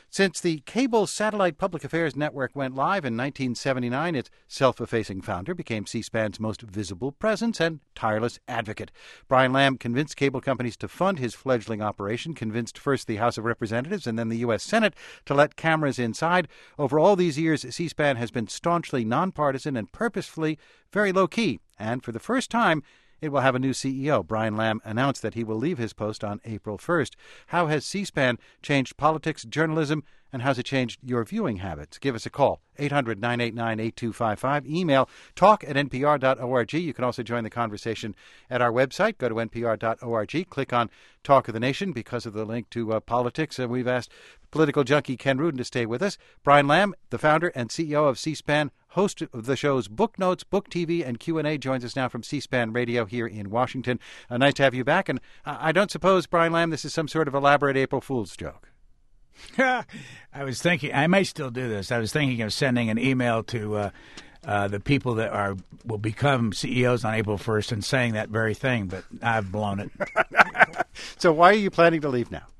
Since the cable satellite public affairs network went live in 1979, its self-effacing founder became C-SPAN's most visible presence and tireless advocate. Brian Lamb convinced cable companies to fund his fledgling operation, convinced first the House of Representatives and then the U.S. Senate to let cameras inside. Over all these years, C-SPAN has been staunchly nonpartisan and purposefully very low-key. And for the first time, it will have a new CEO. Brian Lamb announced that he will leave his post on April 1st. How has C-SPAN changed politics, journalism, and how's it changed your viewing habits? Give us a call, 800-989-8255. Email talk@npr.org. You can also join the conversation at our website. Go to npr.org. Click on Talk of the Nation. Because of the link to politics, we've asked political junkie Ken Rudin to stay with us. Brian Lamb, the founder and CEO of C-SPAN, host of the shows Book Notes, Book TV, and Q&A, joins us now from C-SPAN Radio here in Washington. Nice to have you back. And I don't suppose, Brian Lamb, this is some sort of elaborate April Fool's joke. I was thinking, I may still do this. I was thinking of sending an email to the people that will become CEOs on April 1st and saying that very thing, but I've blown it. So why are you planning to leave now?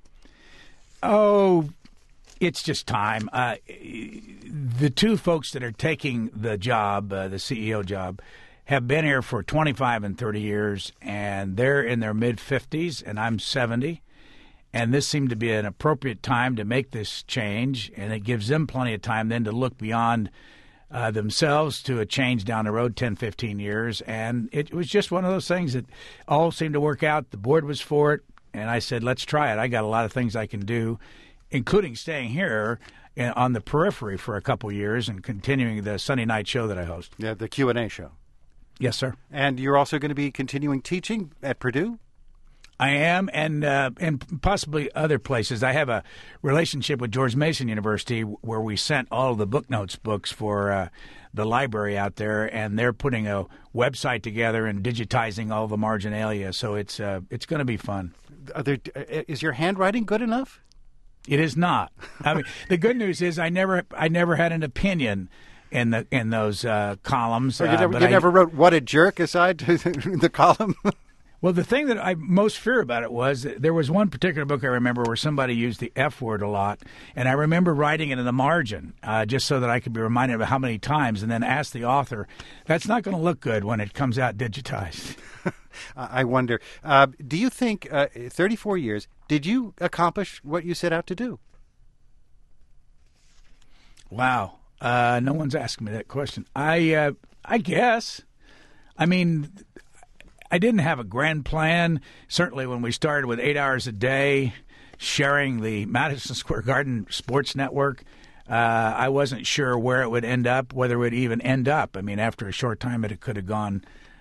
Oh, it's just time. The two folks that are taking the job, the CEO job, have been here for 25 and 30 years, and they're in their mid-50s, and I'm 70. And this seemed to be an appropriate time to make this change, and it gives them plenty of time then to look beyond themselves to a change down the road 10, 15 years. And it was just one of those things that all seemed to work out. The board was for it, and I said, let's try it. I got a lot of things I can do, including staying here on the periphery for a couple years and continuing the Sunday night show that I host. Yeah, the Q&A show. Yes, sir. And you're also going to be continuing teaching at Purdue? I am, and possibly other places. I have a relationship with George Mason University where we sent all of the Book Notes books for the library out there, and they're putting a website together and digitizing all the marginalia. So it's going to be fun. Is your handwriting good enough? It is not. I mean, the good news is I never had an opinion in those columns. You never wrote "What a jerk" aside to the column. Well, the thing that I most fear about it was that there was one particular book I remember where somebody used the F word a lot, and I remember writing it in the margin just so that I could be reminded of how many times, and then ask the author, that's not going to look good when it comes out digitized. I wonder, do you think 34 years, did you accomplish what you set out to do? Wow. No one's asking me that question. I guess. I mean, I didn't have a grand plan. Certainly when we started with 8 hours a day, sharing the Madison Square Garden Sports Network, I wasn't sure where it would end up, whether it would even end up. I mean, after a short time, it could have gone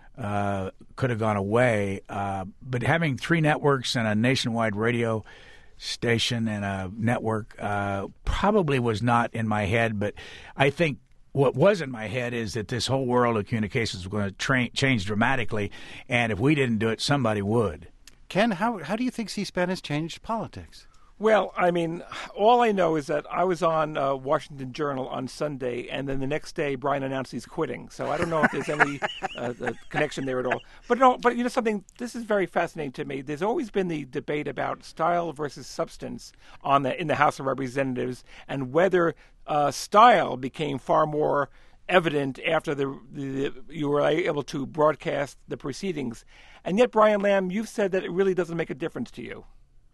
away. But having three networks and a nationwide radio station and a network probably was not in my head. But I think what was in my head is that this whole world of communications was going to change dramatically, and if we didn't do it, somebody would. Ken, how do you think C-SPAN has changed politics? Well, I mean, all I know is that I was on Washington Journal on Sunday, and then the next day Brian announced he's quitting. So I don't know if there's any connection there at all. But you know something, this is very fascinating to me. There's always been the debate about style versus substance in the House of Representatives, and whether style became far more evident after you were able to broadcast the proceedings. And yet, Brian Lamb, you've said that it really doesn't make a difference to you.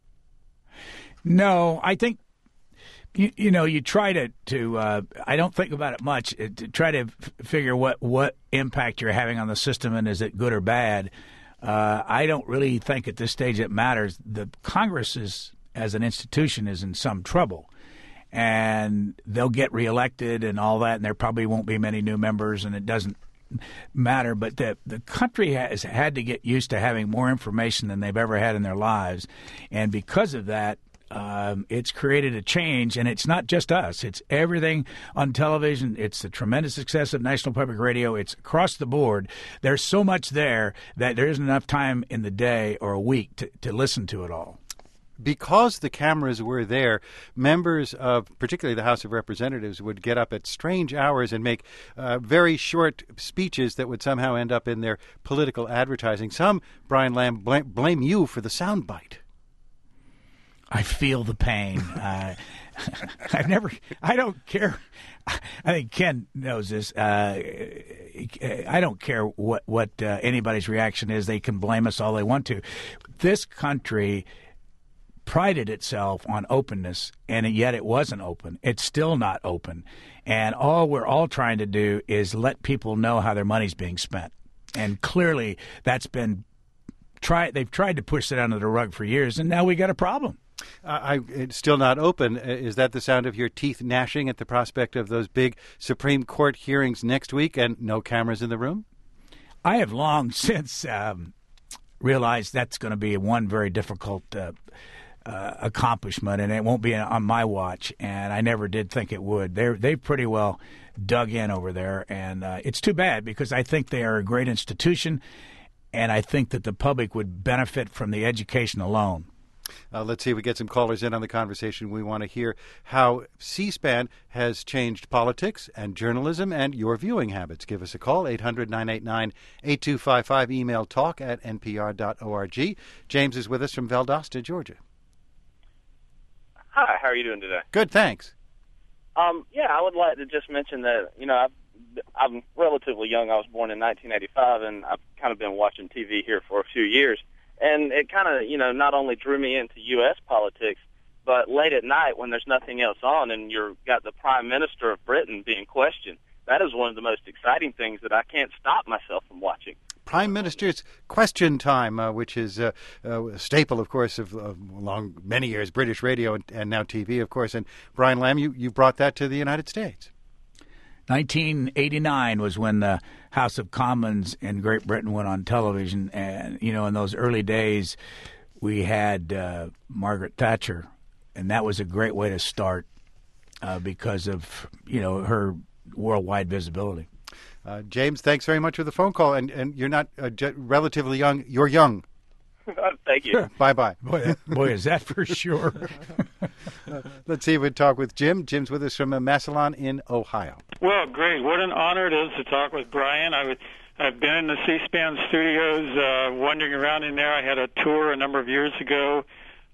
No, I think, you try to I don't think about it much, to try to figure what impact you're having on the system and is it good or bad. I don't really think at this stage it matters. The Congress as an institution is in some trouble, and they'll get reelected and all that, and there probably won't be many new members, and it doesn't matter. But the country has had to get used to having more information than they've ever had in their lives, and because of that, it's created a change, and it's not just us. It's everything on television. It's the tremendous success of National Public Radio. It's across the board. There's so much there that there isn't enough time in the day or a week to listen to it all. Because the cameras were there, members of particularly the House of Representatives would get up at strange hours and make very short speeches that would somehow end up in their political advertising. Some, Brian Lamb, blame you for the soundbite. I feel the pain. I don't care. I think Ken knows this. I don't care what anybody's reaction is. They can blame us all they want to. This country prided itself on openness, and yet it wasn't open. It's still not open. And all we're all trying to do is let people know how their money's being spent. And clearly that's been they've tried to push it under the rug for years, and now we got a problem. It's still not open. Is that the sound of your teeth gnashing at the prospect of those big Supreme Court hearings next week and no cameras in the room? I have long since realized that's going to be one very difficult accomplishment, and it won't be on my watch, and I never did think it would. They've pretty well dug in over there, and it's too bad because I think they are a great institution, and I think that the public would benefit from the education alone. Let's see if we get some callers in on the conversation. We want to hear how C-SPAN has changed politics and journalism and your viewing habits. Give us a call, 800-989-8255, email talk@npr.org. James is with us from Valdosta, Georgia. Hi, how are you doing today? Good, thanks. Yeah, I would like to just mention that, I'm relatively young. I was born in 1985, and I've kind of been watching TV here for a few years. And it kind of, not only drew me into U.S. politics, but late at night when there's nothing else on and you've got the Prime Minister of Britain being questioned, that is one of the most exciting things that I can't stop myself from watching. Prime Minister's Question Time, which is a staple, of course, of long many years, British radio and now TV, of course. And Brian Lamb, you brought that to the United States. 1989 was when the House of Commons in Great Britain went on television. And, in those early days, we had Margaret Thatcher. And that was a great way to start because of, her worldwide visibility. James, thanks very much for the phone call. And you're not relatively young. You're young. Thank you. Bye-bye. Boy, is that for sure. Let's see if we can talk with Jim. Jim's with us from Massillon in Ohio. Well, great. What an honor it is to talk with Brian. I've been in the C-SPAN studios, wandering around in there. I had a tour a number of years ago.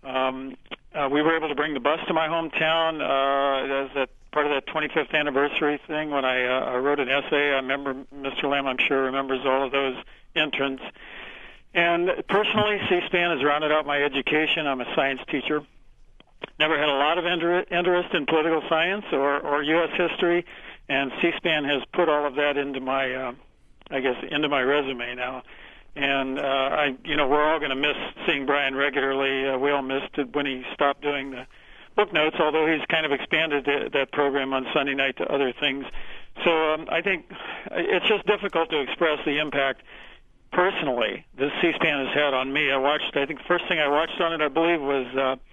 We were able to bring the bus to my hometown as a part of that 25th anniversary thing when I wrote an essay. I remember, Mr. Lamb, I'm sure, remembers all of those entrants. And personally, C-SPAN has rounded out my education. I'm a science teacher. Never had a lot of interest in political science or U.S. history, and C-SPAN has put all of that into my, into my resume now. And we're all going to miss seeing Brian regularly. We all missed it when he stopped doing the book notes, although he's kind of expanded that program on Sunday night to other things. So I think it's just difficult to express the impact personally this C-SPAN has had on me. I think the first thing I watched on it, I believe, was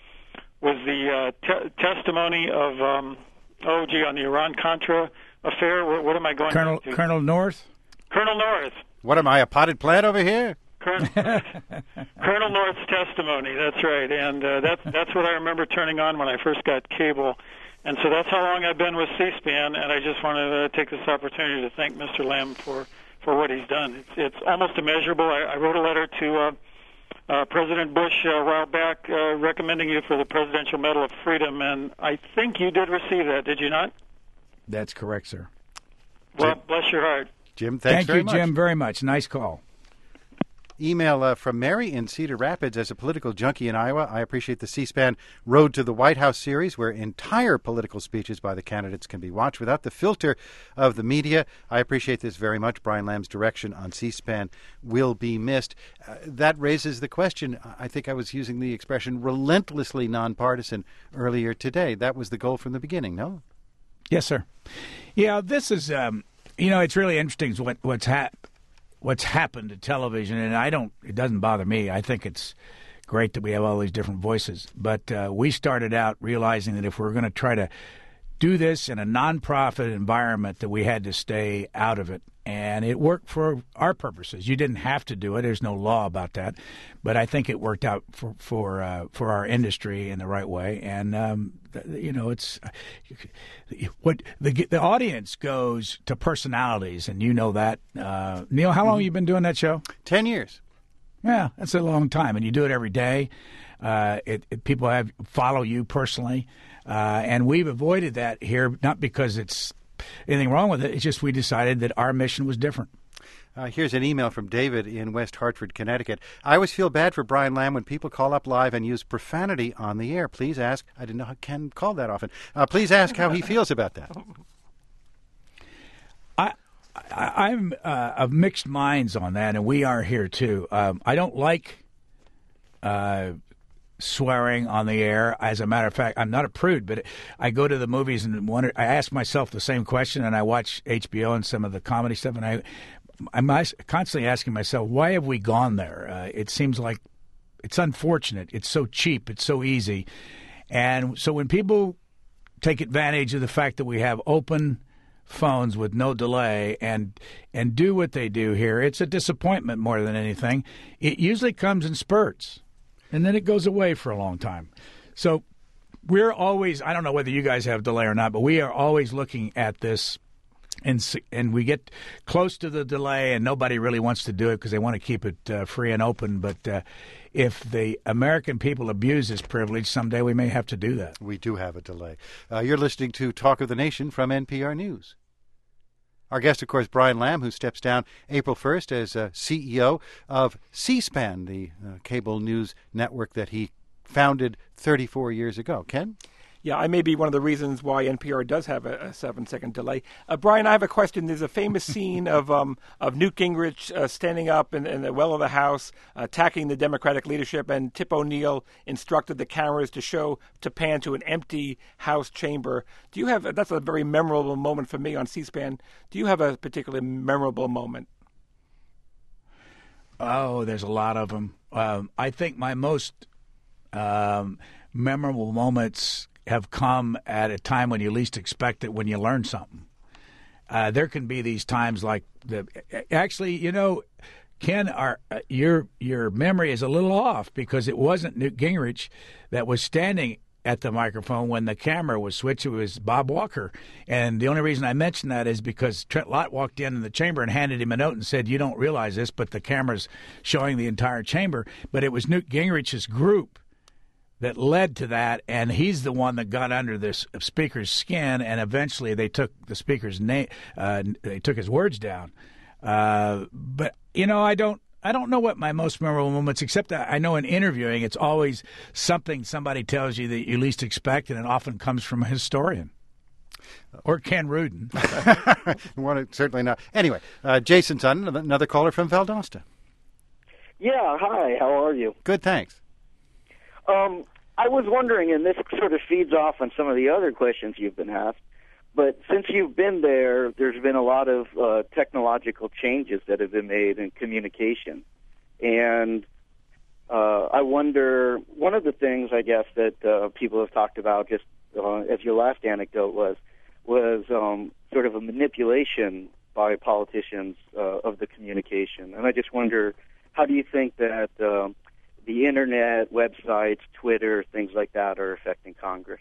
the testimony of, on the Iran-Contra affair. What am I going to? Colonel North? Colonel North. What am I, a potted plant over here? Colonel North's testimony, that's right. And that's what I remember turning on when I first got cable. And so that's how long I've been with C-SPAN, and I just wanted to take this opportunity to thank Mr. Lamb for what he's done. It's almost immeasurable. I wrote a letter to President Bush a while back recommending you for the Presidential Medal of Freedom, and I think you did receive that, did you not? That's correct, sir. Well, bless your heart. Jim, thanks very much. Thank you, Jim, very much. Nice call. Email from Mary in Cedar Rapids. As a political junkie in Iowa, I appreciate the C-SPAN Road to the White House series, where entire political speeches by the candidates can be watched without the filter of the media. I appreciate this very much. Brian Lamb's direction on C-SPAN will be missed. That raises the question. I think I was using the expression relentlessly nonpartisan earlier today. That was the goal from the beginning, no? Yes, sir. Yeah, this is, it's really interesting what's happened to television, and it doesn't bother me. I think it's great that we have all these different voices. But we started out realizing that if we're going to try to do this in a nonprofit environment, that we had to stay out of it. And it worked for our purposes. You didn't have to do it. There's no law about that. But I think it worked out for our industry in the right way. And, it's what the audience goes to personalities, and you know that. Neil, how long have you been doing that show? 10 years. Yeah, that's a long time. And you do it every day. People follow you personally, and we've avoided that here, not because it's anything wrong with it. It's just we decided that our mission was different. Here's an email from David in West Hartford, Connecticut. I always feel bad for Brian Lamb when people call up live and use profanity on the air. Please ask. I didn't know Ken called that often. Please ask how he feels about that. I'm of mixed minds on that, and we are here too. I don't like swearing on the air. As a matter of fact, I'm not a prude, but I go to the movies and I ask myself the same question, and I watch HBO and some of the comedy stuff, and I'm constantly asking myself, why have we gone there? It seems like it's unfortunate. It's so cheap. It's so easy. And so when people take advantage of the fact that we have open phones with no delay and do what they do here, it's a disappointment more than anything. It usually comes in spurts, and then it goes away for a long time. So we're always, I don't know whether you guys have delay or not, but we are always looking at this. And we get close to the delay, and nobody really wants to do it because they want to keep it free and open. But if the American people abuse this privilege, someday we may have to do that. We do have a delay. You're listening to Talk of the Nation from NPR News. Our guest, of course, Brian Lamb, who steps down April 1st as CEO of C-SPAN, the cable news network that he founded 34 years ago. Ken? Yeah, I may be one of the reasons why NPR does have a 7-second delay. Brian, I have a question. There's a famous scene of Newt Gingrich standing up in the well of the House, attacking the Democratic leadership, and Tip O'Neill instructed the cameras to pan to an empty House chamber. Do you have? That's a very memorable moment for me on C-SPAN. Do you have a particularly memorable moment? Oh, there's a lot of them. I think my most memorable moments have come at a time when you least expect it, when you learn something. There can be these times like actually, Ken, your memory is a little off because it wasn't Newt Gingrich that was standing at the microphone when the camera was switched. It was Bob Walker. And the only reason I mention that is because Trent Lott walked in the chamber and handed him a note and said, "You don't realize this, but the camera's showing the entire chamber." But it was Newt Gingrich's group that led to that, and he's the one that got under this speaker's skin, and eventually they took the speaker's name. They took his words down. But I don't know what my most memorable moments, except that I know in interviewing, it's always something somebody tells you that you least expect, and it often comes from a historian or Ken Rudin. Certainly not. Anyway, Jason's on, another caller from Valdosta. Yeah, hi. How are you? Good, thanks. I was wondering, and this sort of feeds off on some of the other questions you've been asked, but since you've been there, there's been a lot of technological changes that have been made in communication. And I wonder, one of the things, I guess, that people have talked about, just as your last anecdote was sort of a manipulation by politicians of the communication. And I just wonder, how do you think that the Internet, websites, Twitter, things like that are affecting Congress?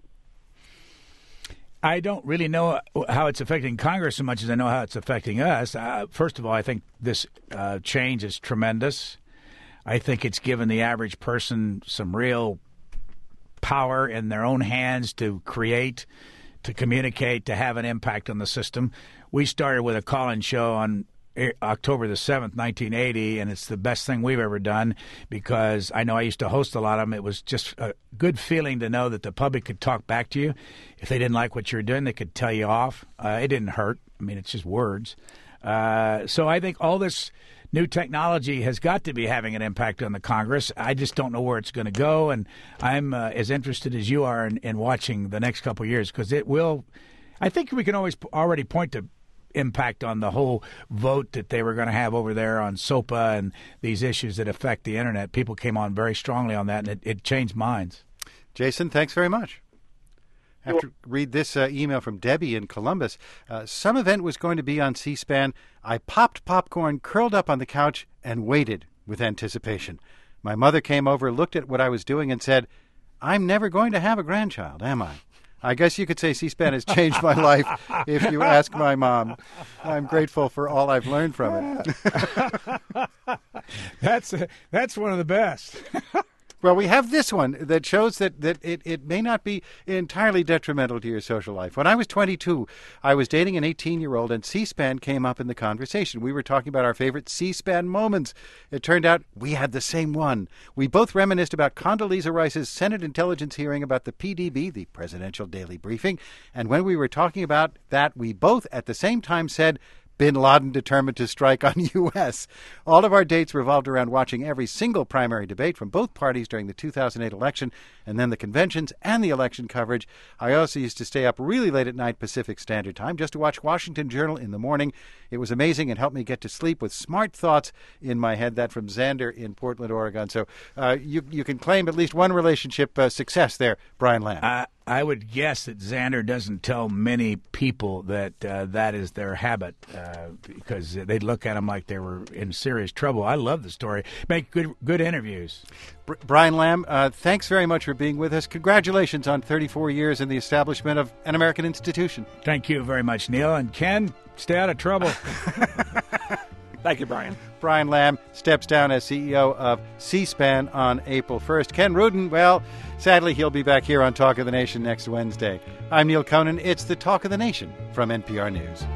I don't really know how it's affecting Congress so much as I know how it's affecting us. First of all, I think this change is tremendous. I think it's given the average person some real power in their own hands to create, to communicate, to have an impact on the system. We started with a call-in show on October the 7th, 1980, and it's the best thing we've ever done because I know I used to host a lot of them. It was just a good feeling to know that the public could talk back to you. If they didn't like what you were doing, they could tell you off. It didn't hurt. I mean, it's just words. So I think all this new technology has got to be having an impact on the Congress. I just don't know where it's going to go, and I'm as interested as you are in watching the next couple of years because it will. I think we can always already point to impact on the whole vote that they were going to have over there on SOPA and these issues that affect the Internet. People came on very strongly on that, and it changed minds. Jason, thanks very much. I have to read this email from Debbie in Columbus. Some event was going to be on C-SPAN. I popped popcorn, curled up on the couch, and waited with anticipation. My mother came over, looked at what I was doing, and said, "I'm never going to have a grandchild, am I?" I guess you could say C-SPAN has changed my life if you ask my mom. I'm grateful for all I've learned from it. That's one of the best. Well, we have this one that shows that it may not be entirely detrimental to your social life. When I was 22, I was dating an 18-year-old, and C-SPAN came up in the conversation. We were talking about our favorite C-SPAN moments. It turned out we had the same one. We both reminisced about Condoleezza Rice's Senate Intelligence hearing about the PDB, the Presidential Daily Briefing, and when we were talking about that, we both at the same time said, Bin Laden determined to strike on U.S. All of our dates revolved around watching every single primary debate from both parties during the 2008 election, and then the conventions and the election coverage. I also used to stay up really late at night Pacific Standard Time just to watch Washington Journal in the morning. It was amazing and helped me get to sleep with smart thoughts in my head. That from Xander in Portland, Oregon. So you can claim at least one relationship success there, Brian Lamb. I would guess that Xander doesn't tell many people that that is their habit because they'd look at him like they were in serious trouble. I love the story. Make good interviews. Brian Lamb, thanks very much for being with us. Congratulations on 34 years in the establishment of an American institution. Thank you very much, Neil. And Ken, stay out of trouble. Thank you, Brian. Brian Lamb steps down as CEO of C-SPAN on April 1st. Ken Rudin, well, sadly, he'll be back here on Talk of the Nation next Wednesday. I'm Neil Conan. It's the Talk of the Nation from NPR News.